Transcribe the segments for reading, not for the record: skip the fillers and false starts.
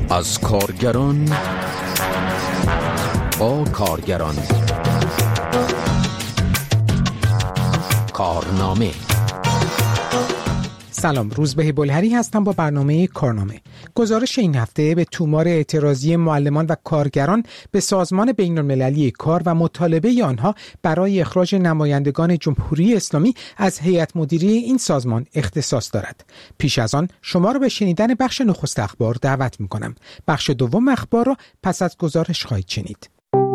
از کارگران با کارگران. کارنامه. سلام، روزبه بلهری هستم با برنامه کارنامه. گزارش این هفته به تومار اعتراضی معلمان و کارگران به سازمان بین‌المللی کار و مطالبه آنها برای اخراج نمایندگان جمهوری اسلامی از هیئت مدیره این سازمان اختصاص دارد. پیش از آن شما را به شنیدن بخش نخست اخبار دعوت می‌کنم. بخش دوم اخبار را پس از گزارش خواهید شنید.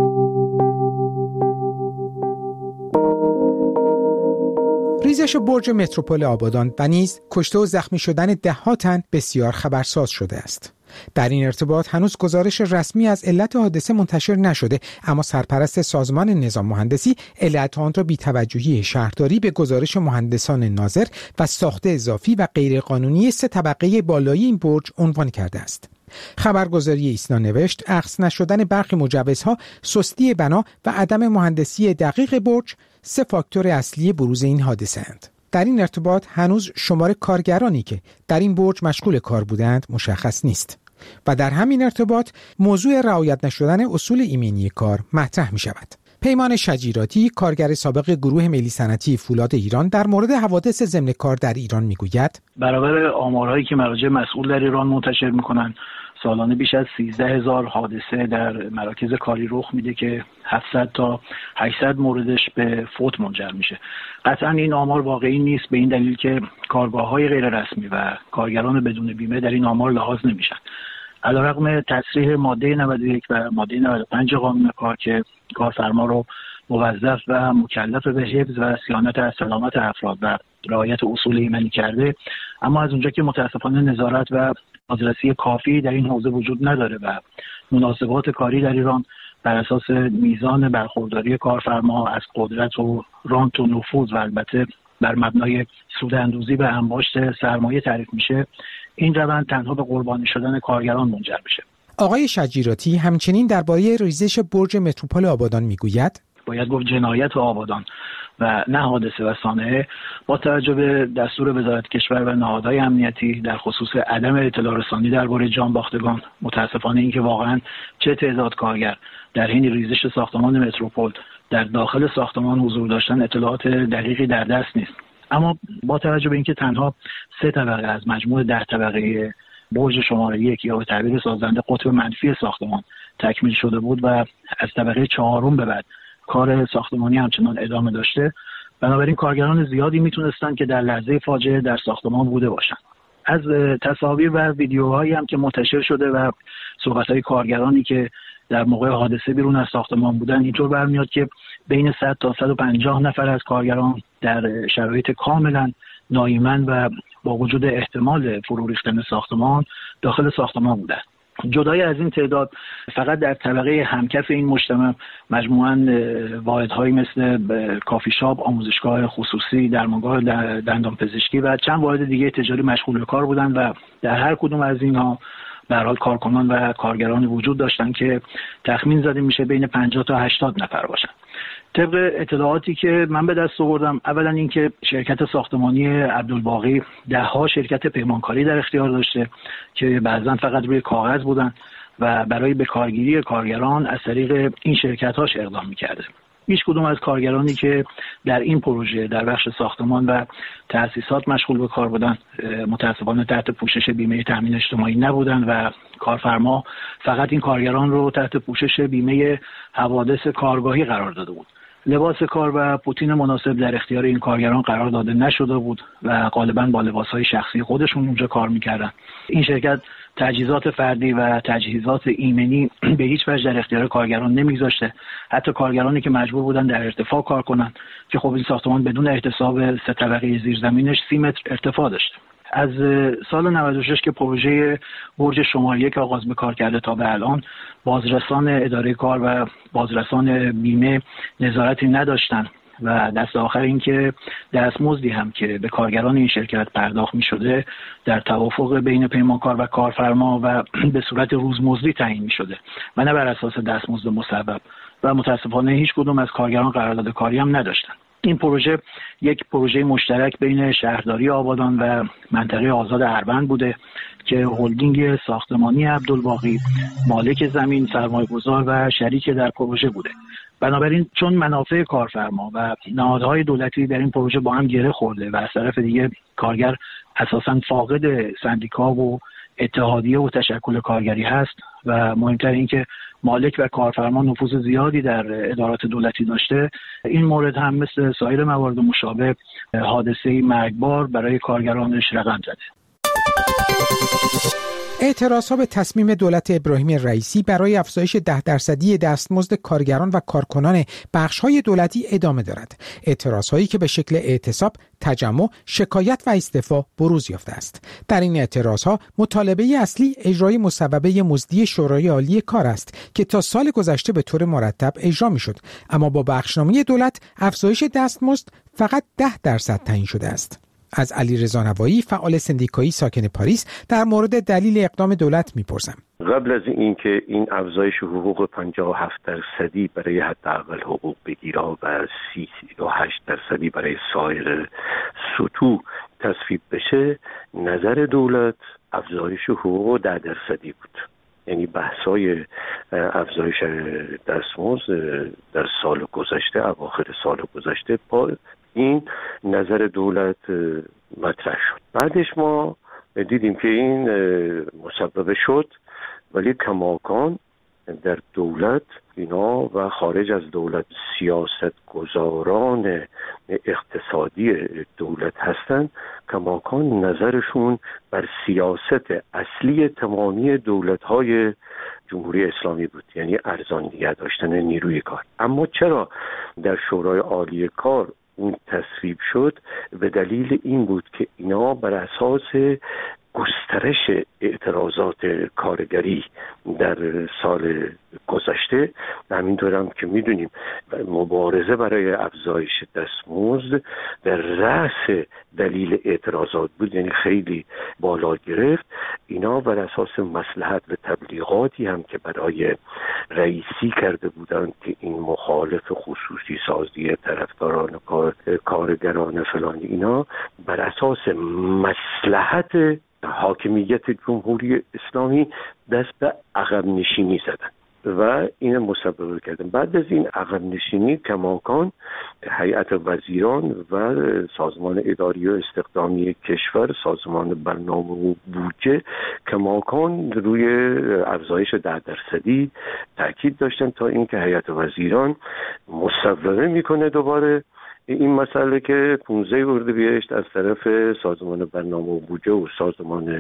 ریزش برج متروپول آبادان و نیز کشته و زخمی شدن ده‌ها تن بسیار خبرساز شده است. در این ارتباط هنوز گزارش رسمی از علت حادثه منتشر نشده، اما سرپرست سازمان نظام مهندسی علت آن را بی‌توجهی شهرداری به گزارش مهندسان ناظر و ساخت اضافی و غیرقانونی 3 طبقه بالایی این برج عنوان کرده است. خبرگزاری ایسنا نوشت اخذ نشدن برخی مجوزها، سستی بنا و عدم مهندسی دقیق برج 3 فاکتور اصلی بروز این حادثه اند. در این ارتباط هنوز شمار کارگرانی که در این برج مشغول کار بودند مشخص نیست و در همین ارتباط موضوع رعایت نشدن اصول ایمنی کار مطرح می شود. پیمان شجیراتی، کارگر سابق گروه ملی صنعتی فولاد ایران، در مورد حوادث ضمن کار در ایران میگوید: برابر آمارهایی که مراجع مسئول در ایران منتشر میکنن، سالانه بیش از 13,000 حادثه در مراکز کاری رخ میده که 700 تا 800 موردش به فوت منجر میشه. قطعا این آمار واقعی نیست، به این دلیل که کارگاه‌های غیر رسمی و کارگران بدون بیمه در این آمار لحاظ نمیشن. علیرغم تصریح ماده 91 و ماده 95 قانون کار که کارفرما رو موظف و مکلف به حفظ و صیانت از سلامت افراد و رعایت اصول ایمنی کرده، اما از اونجا که متاسفانه نظارت و بازرسی کافی در این حوزه وجود نداره و مناسبات کاری در ایران بر اساس میزان برخورداری کارفرما از قدرت و رانت و نفوذ و البته بر مبنای سوداندوزی به انباشت سرمایه تعریف میشه، این روند تنها به قربانی شدن کارگران منجر میشه. آقای شجیراتی همچنین درباره ریزش برج متروپول آبادان میگوید: باید گفت جنایت آبادان و نه حادثه و صانعه، با توجه به دستور وزارت کشور و نهادهای امنیتی در خصوص عدم اطلاع رسانی درباره جانباختگان. متاسفانه اینکه واقعا چه تعداد کارگر در حین ریزش ساختمان متروپول در داخل ساختمان حضور داشتن اطلاعات دقیقی در دست نیست. اما با توجه به اینکه تنها 3 طبقه از مجموع 10 طبقه برج شماره 1 یا به تعبیر سازنده قطب منفی ساختمان تکمیل شده بود و از طبقه 4 به بعد کار ساختمانی همچنان ادامه داشته، بنابراین کارگران زیادی میتونستن که در لحظه فاجعه در ساختمان بوده باشن. از تصاویر و ویدیوهایی هم که منتشر شده و صحبت‌های کارگرانی که در موقع حادثه بیرون از ساختمان بودن، اینطور برمیاد که بین 100 تا 150 نفر از کارگران در شرایط کاملا ناایمن و با وجود احتمال فرو ریختن ساختمان داخل ساختمان بودند. جدای از این تعداد، فقط در طبقه همکف این مجتمع مجموعاً واحدهایی مثل کافی شاپ، آموزشگاه خصوصی، درمانگاه دندانپزشکی و چند واحد دیگه تجاری مشغول به کار بودند و در هر کدوم از اینها به هر حال کارکنان و کارگرانی وجود داشتن که تخمین زده میشه بین 50 تا 80 نفر باشن. طبق اطلاعاتی که من به دست آوردم، اولا اینکه شرکت ساختمانی عبدالباقی 10 شرکت پیمانکاری در اختیار داشته که بعضا فقط روی کاغذ بودن و برای بکارگیری کارگران از طریق این شرکت‌هاش اقدام می‌کرده. هیچ کدوم از کارگرانی که در این پروژه در بخش ساختمان و تأسیسات مشغول به کار بودن متأسفانه تحت پوشش بیمه تامین اجتماعی نبودن و کارفرما فقط این کارگران رو تحت پوشش بیمه حوادث کارگاهی قرار داده بود. لباس کار و پوتین مناسب در اختیار این کارگران قرار داده نشده بود و غالباً با لباس‌های شخصی خودشون اونجا کار می‌کردن. این شرکت تجهیزات فردی و تجهیزات ایمنی به هیچ وجه در اختیار کارگران نمیگذاشته. حتی کارگرانی که مجبور بودن در ارتفاع کار کنن که خب این ساختمان بدون احتساب 3 طبقه زیرزمینش 30 متر ارتفاع داشت. از سال 96 که پروژه برج شماره 1 آغاز به کار کرده تا به الان، بازرسان اداره کار و بازرسان بیمه نظارتی نداشتن و دست آخر این که دستمزدی هم که به کارگران این شرکت پرداخت می شده در توافق بین پیمانکار و کارفرما و به صورت روزمزدی تعیین می شده و نه بر اساس دستمزد مصوب و متاسفانه هیچ کدوم از کارگران قرارداد کاری هم نداشتن. این پروژه یک پروژه مشترک بین شهرداری آبادان و منطقه آزاد اروند بوده که هلدینگ ساختمانی عبدالباقی مالک زمین، سرمایه‌گذار و شریک در پروژه بوده. بنابراین چون منافع کارفرما و نهادهای دولتی در این پروژه با هم گره خورده و از طرف دیگه کارگر اساساً فاقد سندیکا و اتحادیه و تشکل کارگری هست و مهمتر این که مالک و کارفرما نفوذ زیادی در ادارات دولتی داشته، این مورد هم مثل سایر موارد مشابه حادثه‌ای مرگبار برای کارگرانش رقم زده. اعتراضها به تصمیم دولت ابراهیم رئیسی برای افزایش 10% دستمزد کارگران و کارکنان بخش‌های دولتی ادامه دارد. اعتراضهایی که به شکل اعتصاب، تجمع، شکایت و استعفا بروز یافته است. در این اعتراضها مطالبه اصلی اجرای مصوبه مزدی شورای عالی کار است که تا سال گذشته به طور مرتب اجرا می‌شد، اما با بخشنامه دولت افزایش دستمزد فقط 10% تعیین شده است. از علیرضا نوایی، فعال سندیکایی ساکن پاریس، در مورد دلیل اقدام دولت میپرسم. قبل از اینکه این افزایش حقوق 57% برای حداقل حقوق بگیرا و 38% برای سایر سطوح تصویب بشه، نظر دولت افزایش حقوق 10% بود. یعنی بحثای افزایش دستمزد در سال گذشته، اواخر سال گذشته، با این نظر دولت مطرح شد. بعدش ما دیدیم که این مصوبه شد، ولی کماکان در دولت اینا و خارج از دولت سیاستگزاران اقتصادی دولت هستند، کماکان نظرشون بر سیاست اصلی تمامی دولت‌های جمهوری اسلامی بود، یعنی ارزان نگه داشتن نیروی کار. اما چرا در شورای عالی کار اون تصویب شد؟ به دلیل این بود که اینا بر اساس گسترش اعتراضات کارگری در سال گذشته، همینطور هم که میدونیم مبارزه برای افزایش دستمزد در رأس دلیل اعتراضات بود، یعنی خیلی بالا گرفت. اینا بر اساس مصلحت و تبلیغاتی هم که برای رئیسی کرده بودند که این مخالف خصوصی سازی طرفداران کارگران فلانی، اینا بر اساس مصلحت حاکمیت جمهوری اسلامی دست به عقب نشینی زدن و این مصوبه کردن. بعد از این عقب نشینی کماکان هیئت وزیران و سازمان اداری و استخدامی کشور، سازمان برنامه و بودجه، کماکان روی افزایش 10% تاکید داشتن تا اینکه هیئت وزیران مصوبه میکنه دوباره این مسئله که 15 اردیبهشت از طرف سازمان برنامه و بودجه و سازمان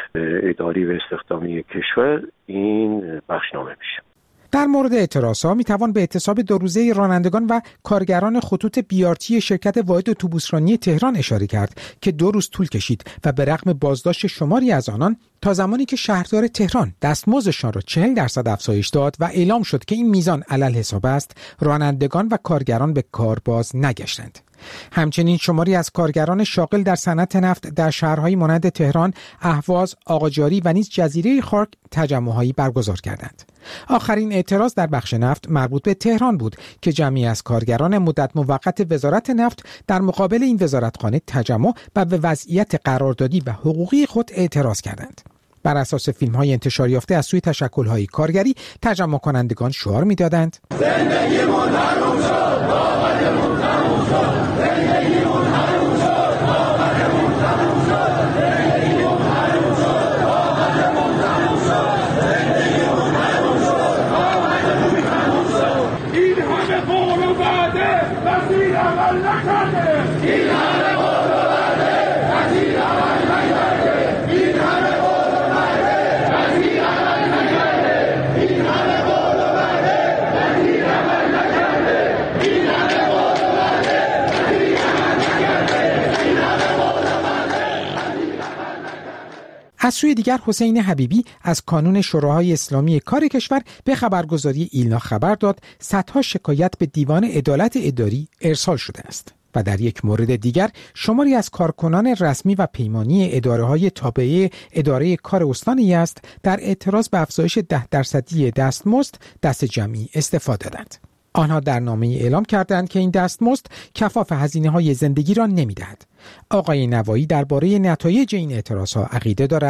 اداری و استخدامی کشور این بخشنامه میشه. در مورد اعتراضها میتوان به اعتصاب 2 روزه رانندگان و کارگران خطوط بیارتی شرکت واحد اتوبوسرانی تهران اشاره کرد که 2 روز طول کشید و به رغم بازداشت شماری از آنان تا زمانی که شهردار تهران دستمزدشان را 40% افزایش داد و اعلام شد که این میزان علل-حساب است، رانندگان و کارگران به کار باز نگشتند. همچنین شماری از کارگران شاغل در صنعت نفت در شهرهای مانند تهران، اهواز، آقاجاری و نیز جزیره خارک تجمع‌هایی برگزار کردند. آخرین اعتراض در بخش نفت مربوط به تهران بود که جمعی از کارگران مدت موقت وزارت نفت در مقابل این وزارتخانه تجمع و به وضعیت قراردادی و حقوقی خود اعتراض کردند. بر اساس فیلم‌های انتشار یافته از سوی تشکل‌های کارگری، تجمع کنندگان شعار می‌دادند: زندگیمون حروم شد، باورمون تموم شد، زندگیمون حروم شد، باورمون تموم شد، زندگیمون حروم شد، باورمون تموم شد، زندگیمون حروم شد، باورمون تموم شد. این همه قول و وعده وزیر عمل نکرده، این همه قول و وعده وزیر عمل نکرده، این همه قول و وعده وزیر عمل نکرده، این همه قول و وعده وزیر عمل نکرده، این همه قول و وعده وزیر عمل نکرده، این همه قول و وعده وزیر عمل نکرده. از سوی دیگر حسین حبیبی از کانون شوراهای اسلامی کار کشور به خبرگزاری ایلنا خبر داد صدها شکایت به دیوان عدالت اداری ارسال شده است. و در یک مورد دیگر شماری از کارکنان رسمی و پیمانی اداره‌های تابعه اداره کار استان یزد در اعتراض به افزایش 10% دستمزد دست جمعی استعفا دادند. آنها در نامه اعلام کردند که این دستمزد کفاف هزینه‌های زندگی را نمی‌دهد. آقای نوایی درباره نتایج این اعتراض‌ها عقیده دارد.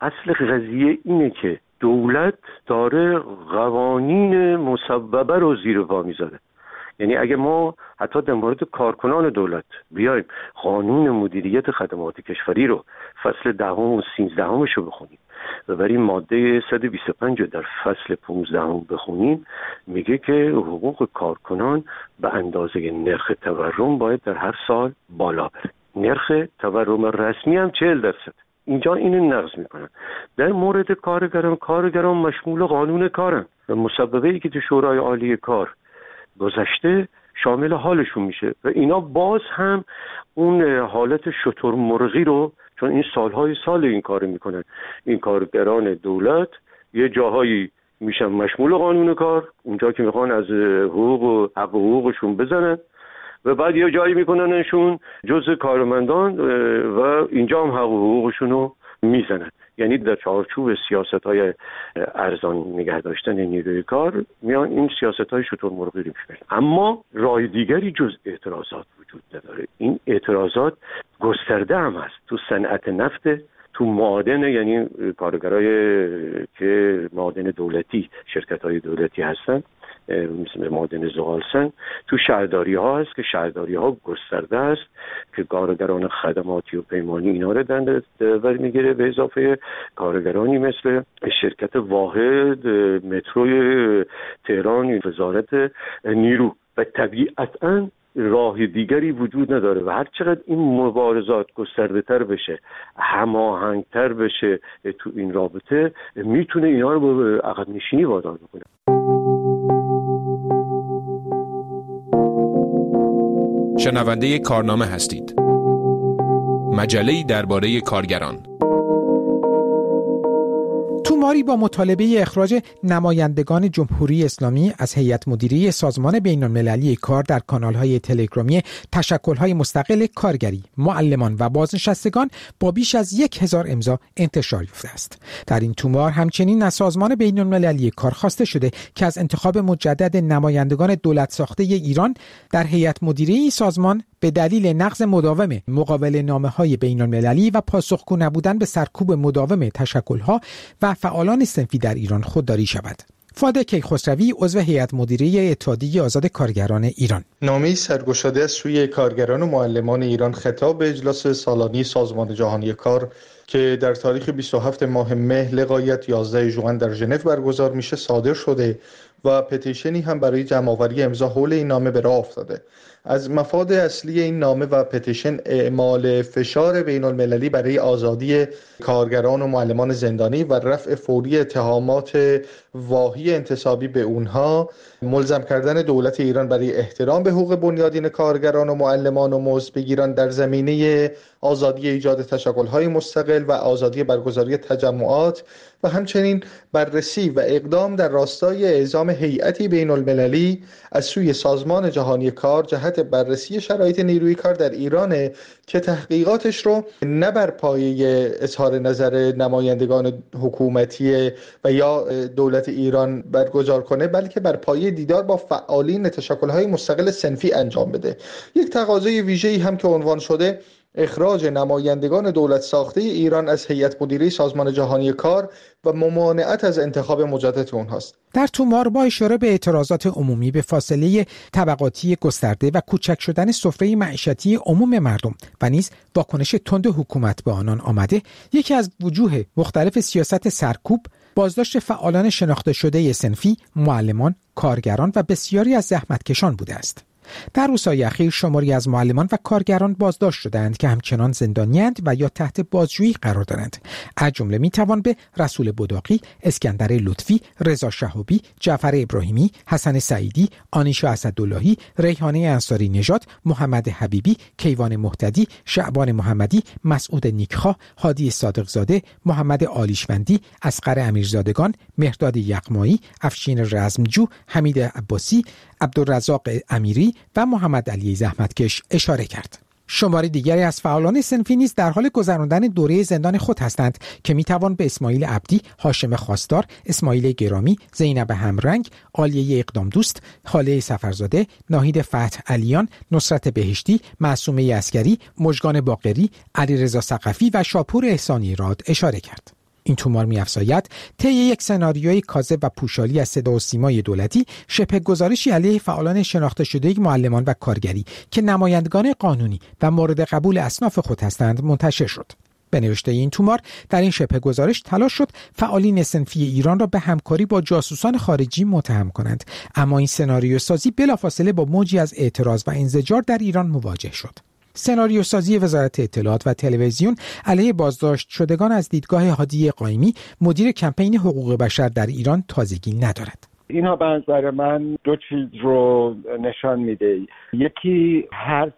اصل قضیه اینه که دولت داره قوانین مسببه رو زیر پا میذاره. یعنی اگه ما حتی در مورد کارکنان دولت بیایم قانون مدیریت خدمات کشوری رو فصل 10 و 13 رو بخونیم و برای ماده 125 در فصل 15 بخونیم، میگه که حقوق کارکنان به اندازه نرخ تورم باید در هر سال بالا بره. نرخ تورم رسمی هم 40%. اینجا اینو نقض میکنن. در مورد کارگران مشمول قانون کارن و مسببه‌ای که تو شورای عالی کار گذشته شامل حالشون میشه و اینا باز هم اون حالت شترمرغی رو، چون این سالهای سال این کار میکنن، این کارگران دولت یه جاهایی میشن مشمول قانون کار، اونجا که میخوان از حقوق و حق و حقوقشون بزنن، و بعد یه جایی میکننشون جزء کارمندان و اینجا هم حق و حقوقشون رو میزنن. یعنی در چارچوب سیاست‌های ارزان نگه داشتن نیروی کار میان این سیاست‌های شترمرغی رو میشن. اما راه دیگری جز اعتراضات وجود نداره. این اعتراضات گسترده هم هست تو صنعت نفت، تو معادن، یعنی کارگرای که معادن دولتی، شرکت‌های دولتی هستن مثل معادن زغالسنگ، تو شهرداری ها هست که شهرداری ها گسترده است که کارگران خدماتی و پیمانی اینا رو در میگیره، به اضافه کارگرانی مثل شرکت واحد، متروی تهران، وزارت نیرو. و طبیعتاً راه دیگری وجود نداره و هر چقدر این مبارزات گسترده تر بشه، هماهنگ تر بشه تو این رابطه، میتونه اینا رو به عقب نشینی وادار بکنه. شنونده کارنامه هستید. مجله‌ای درباره کارگران. توماری با مطالبه اخراج نمایندگان جمهوری اسلامی از هیئت مدیره سازمان بین‌المللی کار در کانال‌های تلگرامی تشکل‌های مستقل کارگری، معلمان و بازنشستگان با بیش از 1000 امضا انتشار یافته است. در این تومار همچنین از سازمان بین‌المللی کار خواسته شده که از انتخاب مجدد نمایندگان دولت ساخته ایران در هیئت مدیره این سازمان به دلیل نقض مداوم مقابله نامه‌های بین‌المللی و پاسخگو نبودن به سرکوب مداوم تشکل‌ها و فعالان صنفی در ایران خودداری شود. فاده کیخسروی، عضو هیئت مدیره اتحادیه آزاد کارگران ایران: نامه‌ای سرگشاده از سوی کارگران و معلمان ایران خطاب به اجلاس سالانه سازمان جهانی کار که در تاریخ 27 ماه مه لغایت 11 ژوئن در ژنو برگزار میشه صادر شده و پتیشنی هم برای جمع‌آوری امضا حول این نامه به راه افتاده. از مفاد اصلی این نامه و پتیشن اعمال فشار بین‌المللی برای آزادی کارگران و معلمان زندانی و رفع فوری اتهامات واهی انتسابی به اونها، ملزم کردن دولت ایران برای احترام به حقوق بنیادین کارگران و معلمان و مزدبگیران در زمینه آزادی ایجاد تشکل‌های مستقل و آزادی برگزاری تجمعات و همچنین بررسی و اقدام در راستای اعزام هیئتی بین‌المللی از سوی سازمان جهانی کار جهت بررسی شرایط نیروی کار در ایران که تحقیقاتش رو نه بر پایه اظهار نظر نمایندگان حکومتی و یا دولت ایران برگزار کنه، بلکه بر پایه دیدار با فعالین تشکل‌های مستقل صنفی انجام بده. یک تقاضای ویژه‌ای هم که عنوان شده اخراج نمایندگان دولت ساخته ایران از هیئت مدیره سازمان جهانی کار و ممانعت از انتخاب مجدد اونهاست. در تومار با اشاره به اعتراضات عمومی به فاصله طبقاتی گسترده و کوچک شدن سفره معیشتی عموم مردم و نیز واکنش تند حکومت به آنان آمده، یکی از وجوه مختلف سیاست سرکوب بازداشت فعالان شناخته شده صنفی، معلمان، کارگران و بسیاری از زحمتکشان بوده است. در روزهای اخیر شماری از معلمان و کارگران بازداشت شدند که همچنان زندانی‌اند و یا تحت بازجویی قرار دارند. از جمله میتوان به رسول بداقی، اسکندر لطفی، رضا شهابی، جعفر ابراهیمی، حسن سعیدی، آنیشا اسداللهی، ریحانه انصاری نژاد، محمد حبیبی، کیوان مهتدی، شعبان محمدی، مسعود نیکخواه، هادی صادقزاده، محمد آلیشوندی، اصغر امیرزادگان، مهرداد یغمایی، افشین رزمجو، حمید عباسی، عبدالرزاق امیری و محمد علی زحمتکش اشاره کرد. شماری دیگری از فعالان صنفی نیز در حال گذراندن دوره زندان خود هستند که میتوان به اسماعیل عبدی، هاشم خواستار، اسماعیل گرامی، زینب همرنگ، عالیه اقدام دوست، خاله سفرزاده، ناهید فتح علیان، نصرت بهشتی، معصومه عسکری، مژگان باقری، علیرضا ثقفی و شاپور احسانی راد اشاره کرد. این تومار می‌افزاید طی یک سناریوی کاذب و پوشالی از صدا و سیمای دولتی شبه گزارشی علیه فعالان شناخته شده معلمان و کارگری که نمایندگان قانونی و مورد قبول اصناف خود هستند منتشر شد. به نوشته این تومار در این شبه گزارش تلاش شد فعالین صنفی ایران را به همکاری با جاسوسان خارجی متهم کنند، اما این سناریو سازی بلافاصله با موجی از اعتراض و انزجار در ایران مواجه شد. سناریو سازی وزارت اطلاعات و تلویزیون علیه بازداشت شدگان از دیدگاه هادی قائمی، مدیر کمپین حقوق بشر در ایران، تازگی ندارد. اینها به نظر من دو چیز رو نشان میده. یکی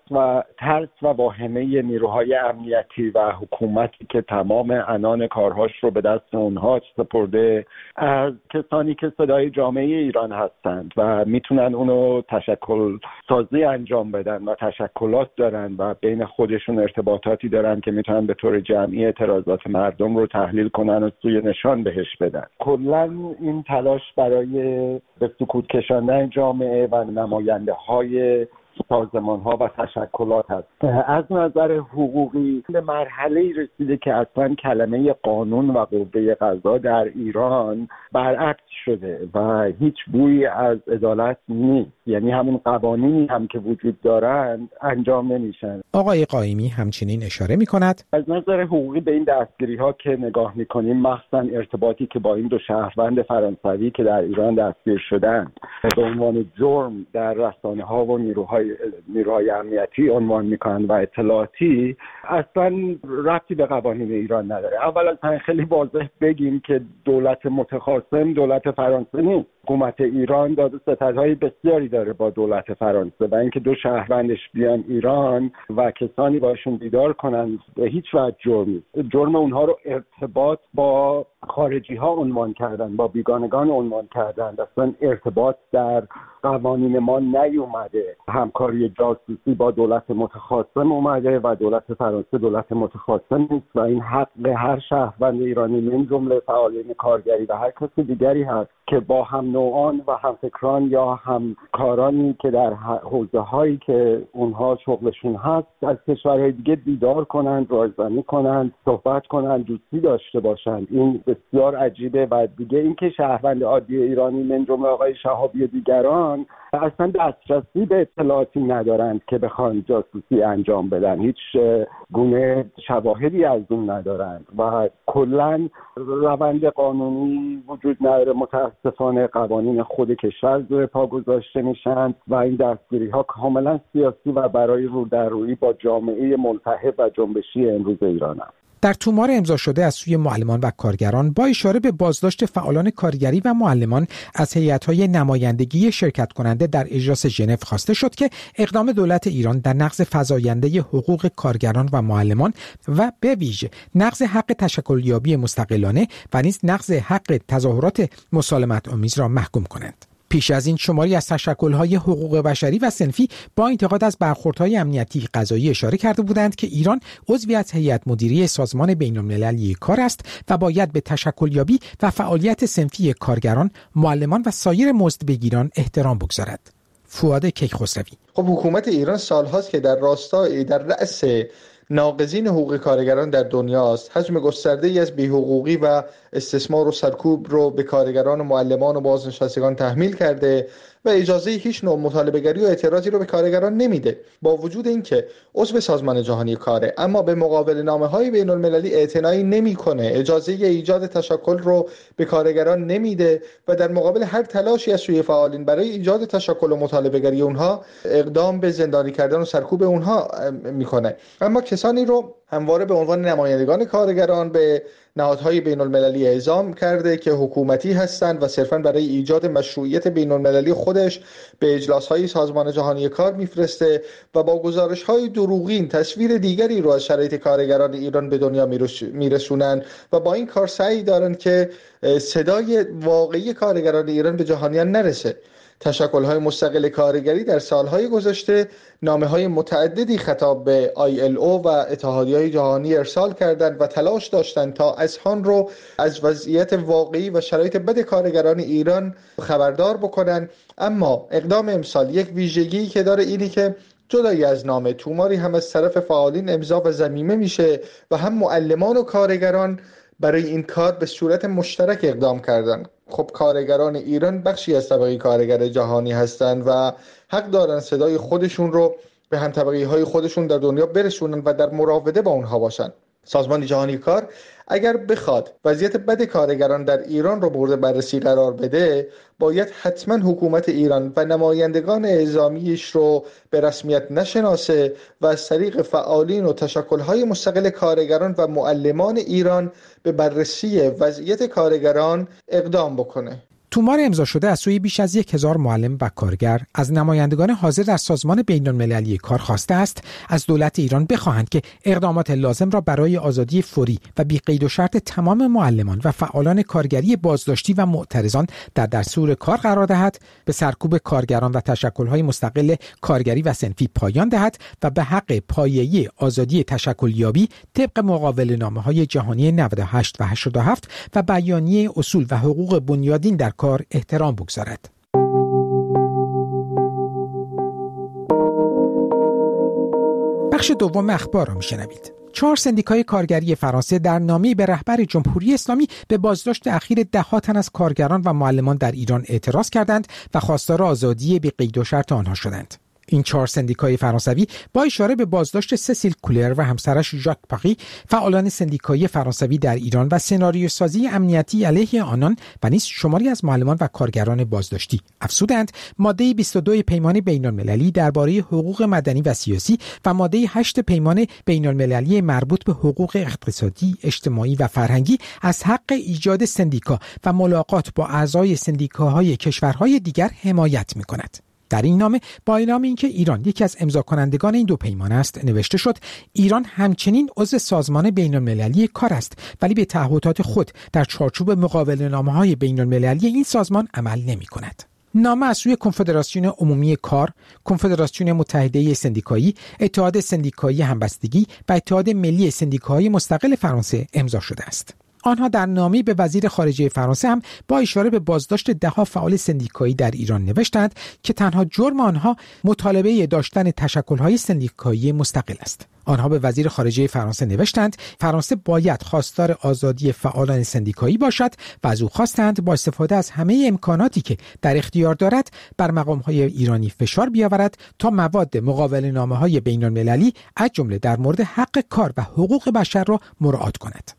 ترس و واهمه نیروهای امنیتی و حکومتی که تمام عنان کارهاش رو به دست اونها سپرده از کسانی که صدای جامعه ایران هستند و میتونن اونو تشکل سازی انجام بدن و تشکلات دارن و بین خودشون ارتباطاتی دارن که میتونن به طور جمعی اعتراضات مردم رو تحلیل کنن و سوی نشان بهش بدن. کلا این تلاش برای به سکوت کشاندن جامعه و نماینده های سازمان ها و تشکلات هست. از نظر حقوقی به مرحله رسیده که اصلا کلمه قانون و قوه قضا در ایران برعکس شده و هیچ بویی از عدالت نیست، یعنی همون قوانینی هم که وجود دارند انجام نمیشن. آقای قائمی همچنین اشاره میکند از نظر حقوقی به این دستگیری ها که نگاه میکنیم، مخصوصا ارتباطی که با این دو شهروند فرانسوی که در ایران دستگیر شدند به عنوان جرم در رسانه ها و نیروهای امنیتی عنوان میکنن و اطلاعاتی، اصلا ربطی به قوانین ایران نداره. اول از همه خیلی واضح بگیم که دولت متخاصم دولت فرانسه نیست. حکومت ایران داد و ستدهای بسیاری داره با دولت فرانسه و اینکه دو شهروندش بیان ایران و کسانی باشون دیدار کنن به هیچ وجه جرم اونها رو ارتباط با خارجی ها عنوان کردن، با بیگانگان عنوان کردن. اصلا ارتباط در قوانین ما نیومده. همکاری جاسوسی با دولت متخاصم اومده و دولت فرانسه دولت متخاصم نیست و این حق هر شهروند ایرانی من جمله فعالین کارگری و هر کسی دیگری هست که با هم نوعان و همفکران یا همکارانی که در حوزه هایی که اونها شغلشون هست از کشورهای دیگه دیدار کنند، رایزنی کنند، صحبت کنند، دوستی داشته باشند. این بسیار عجیبه. و دیگه اینکه شهروند عادی ایرانی من جمله آقای شهابی و دیگران اصلا دسترسی به اطلاعاتی ندارند که بخوان جاسوسی انجام بدن، هیچ گونه شواهدی از اون ندارند و کلا روند قانونی وجود نداره. متاسفانه قوانین خود کشور زیر پا گذاشته میشن و این دستگیری ها کاملا سیاسی و برای رو در روی با جامعه ملتهب و جنبشی امروز ایران هست. در تومار امضا شده از سوی معلمان و کارگران با اشاره به بازداشت فعالان کارگری و معلمان از هیئت‌های نمایندگی شرکت کننده در اجلاس ژنو خواسته شد که اقدام دولت ایران در نقض فزاینده حقوق کارگران و معلمان و به ویژه نقض حق تشکلیابی مستقلانه و نیز نقض حق تظاهرات مسالمت آمیز را محکوم کنند. پیش از این شماری از تشکل‌های حقوق بشری و صنفی با انتقاد از برخوردهای امنیتی قضایی اشاره کرده بودند که ایران عضوی از هیئت مدیره سازمان بین‌المللی کار است و باید به تشکلیابی و فعالیت صنفی کارگران، معلمان و سایر مزدبگیران احترام بگذارد. فؤاد کیخسروی. خب حکومت ایران سالهاست که در رأس ناقضین حقوق کارگران در دنیاست. حجم گسترده‌ای از بی‌حقوقی و استثمار و سرکوب رو به کارگران و معلمان و بازنشستگان تحمیل کرده و اجازه هیچ نوع مطالبه‌گری و اعتراضی رو به کارگران نمیده. با وجود اینکه عضو سازمان جهانی کاره، اما به مقابل نامه‌های بین‌المللی اعتنایی نمی‌کنه، اجازه ایجاد تشکل رو به کارگران نمیده و در مقابل هر تلاشی از سوی فعالین برای ایجاد تشکل و مطالبه‌گری اونها اقدام به زندانی کردن و سرکوب اونها میکنه. اما کسانی رو همواره به عنوان نمایندگان کارگران به نهادهای بین‌المللی اعزام کرده که حکومتی هستند و صرفاً برای ایجاد مشروعیت بین‌المللی خودش به اجلاس‌های سازمان جهانی کار میفرسته و با گزارش‌های دروغین تصویر دیگری رو از شرایط کارگران ایران به دنیا میرسونن و با این کار سعی دارن که صدای واقعی کارگران ایران به جهانیان نرسه. تشکل‌های مستقل کارگری در سالهای گذشته نامه‌های متعددی خطاب به ILO و اتحادیه‌های جهانی ارسال کردند و تلاش داشتند تا اذهان رو از وضعیت واقعی و شرایط بد کارگران ایران خبردار بکنن. اما اقدام امسال یک ویژگی که داره اینی که جدای از نامه توماری هم از طرف فعالین امضا و ضمیمه میشه و هم معلمان و کارگران برای این کار به صورت مشترک اقدام کردند. خب کارگران ایران بخشی از طبقه کارگر جهانی هستند و حق دارن صدای خودشون رو به هم طبقه های خودشون در دنیا برسونن و در مراوده با اونها باشن. سازمان جهانی کار اگر بخواد وضعیت بد کارگران در ایران رو مورد بررسی قرار بده، باید حتما حکومت ایران و نمایندگان اعزامیش رو به رسمیت نشناسه و از طریق فعالین و تشکل‌های مستقل کارگران و معلمان ایران به بررسی وضعیت کارگران اقدام بکنه. تومار امضا شده از سوی بیش از 1000 معلم و کارگر از نمایندگان حاضر در سازمان بین‌المللی کار خواسته است از دولت ایران بخواهند که اقدامات لازم را برای آزادی فوری و بی قید و شرط تمام معلمان و فعالان کارگری بازداشتی و معترضان در دستور کار قرار دهد، به سرکوب کارگران و تشکل‌های مستقل کارگری و صنفی پایان دهد و به حق پایه‌ای آزادی تشکلیابی طبق مقاوله‌نامه‌های جهانی 98 و 87 و بیانیه اصول و حقوق بنیادین در کار احترام بگذارد. بخش دوم اخبار را میشنوید. 4 سندیکای کارگری فرانسه در نامه‌ای به رهبر جمهوری اسلامی به بازداشت اخیر ده‌ها تن از کارگران و معلمان در ایران اعتراض کردند و خواستار آزادی بی قید و شرط آنها شدند. این 4 سندیکای فرانسوی با اشاره به بازداشت سسیل کولر و همسرش ژاک پاقی، فعالان سندیکایی فرانسوی در ایران و سناریو سازی امنیتی علیه آنان و نیز شماری از معلمان و کارگران بازداشتی افزودند ماده 22 پیمان بین‌المللی درباره حقوق مدنی و سیاسی و ماده 8 پیمان بین‌المللی مربوط به حقوق اقتصادی، اجتماعی و فرهنگی از حق ایجاد سندیکا و ملاقات با اعضای سندیکاهای کشورهای دیگر حمایت می‌کند. در این نامه با اعلام اینکه ایران یکی از امضا کنندگان این 2 پیمان است نوشته شد ایران همچنین عضو سازمان بین‌المللی کار است ولی به تعهدات خود در چارچوب مقاوله‌نامه‌های بین‌المللی این سازمان عمل نمی‌کند. نامه از سوی کنفدراسیون عمومی کار، کنفدراسیون متحده سندیکایی، اتحاد سندیکایی همبستگی و اتحاد ملی سندیکاهای مستقل فرانسه امضا شده است. آنها در نامه‌ای به وزیر خارجه فرانسه هم با اشاره به بازداشت ده‌ها فعال سندیکایی در ایران نوشتند که تنها جرم آنها مطالبه داشتن تشکل‌های سندیکایی مستقل است. آنها به وزیر خارجه فرانسه نوشتند فرانسه باید خواستار آزادی فعالان سندیکایی باشد و از او خواستند با استفاده از همه امکاناتی که در اختیار دارد بر مقام‌های ایرانی فشار بیاورد تا مواد مقاوله‌نامه‌های بین‌المللی از جمله در مورد حق کار و حقوق بشر را مراعات کند.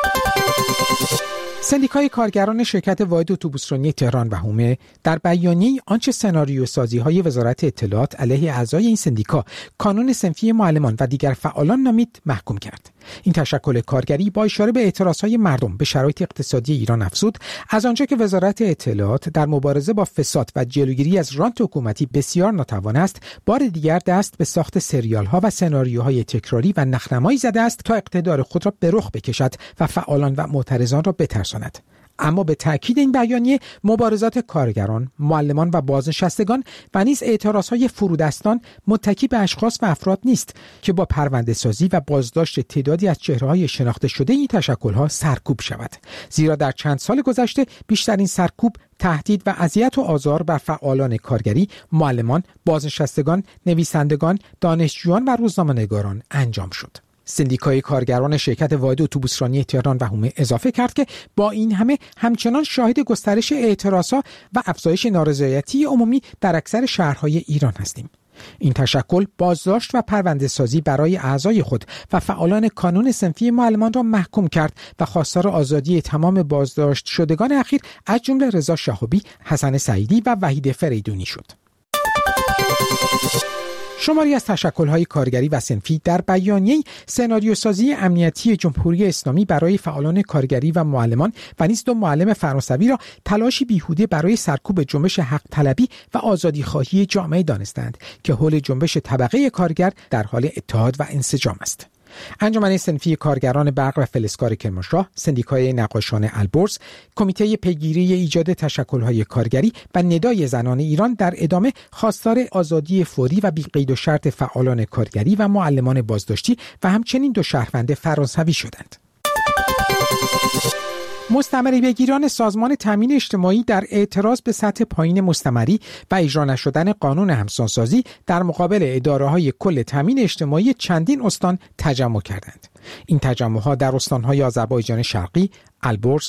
سندیکای کارگران شرکت واحد اتوبوسرانی تهران و حومه در بیانیه‌ای آنچه سناریو سازی‌های وزارت اطلاعات علیه اعضای این سندیکا، کانون صنفی معلمان و دیگر فعالان نامید محکوم کرد. این تشکل کارگری با اشاره به اعتراضهای مردم به شرایط اقتصادی ایران افزود از آنجا که وزارت اطلاعات در مبارزه با فساد و جلوگیری از رانت حکومتی بسیار ناتوان است، بار دیگر دست به ساخت سریال‌ها و سناریوهای تکراری و نخنمایی زده است تا اقتدار خود را به رخ بکشد و فعالان و معترضان را بترساند. اما به تأکید این بیانیه مبارزات کارگران، معلمان و بازنشستگان و نیز اعتراضهای فرودستان متکی به اشخاص و افراد نیست که با پرونده سازی و بازداشت تعدادی از چهره‌های شناخته شده این تشکل‌ها سرکوب شود، زیرا در چند سال گذشته بیشترین سرکوب، تهدید و اذیت و آزار بر فعالان کارگری، معلمان، بازنشستگان، نویسندگان، دانشجویان و روزنامه‌نگاران انجام شد. سندیکای کارگران شرکت واحد اتوبوسرانی تهران و حومه اضافه کرد که با این همه همچنان شاهد گسترش اعتراضها و افزایش نارضایتی عمومی در اکثر شهرهای ایران هستیم. این تشکل بازداشت و پرونده سازی برای اعضای خود و فعالان کانون صنفی معلمان را محکوم کرد و خواستار آزادی تمام بازداشت شدگان اخیر از جمله رضا شهابی، حسن سعیدی و وحید فریدونی شد. شماری از تشکل‌های کارگری و صنفی در بیانیه سناریو سازی امنیتی جمهوری اسلامی برای فعالان کارگری و معلمان و نیز 2 معلم فرانسوی را تلاشی بیهوده برای سرکوب جنبش حق طلبی و آزادی خواهی جامعه دانستند که حول جنبش طبقه کارگر در حال اتحاد و انسجام است. انجمن صنفی کارگران برق و فلزکار کرمانشاه، سندیکای نقاشان البرز، کمیته پیگیری ایجاد تشکل‌های کارگری و ندای زنان ایران در ادامه خواستار آزادی فوری و بی قید و شرط فعالان کارگری و معلمان بازداشتی و همچنین 2 شهروند فرانسوی شدند. مستمری بگیران سازمان تامین اجتماعی در اعتراض به سطح پایین مستمری و اجرا نشدن قانون همسانسازی در مقابل اداره‌های کل تامین اجتماعی چندین استان تجمع کردند. این تجمع‌ها در استان‌های آذربایجان شرقی، البرز،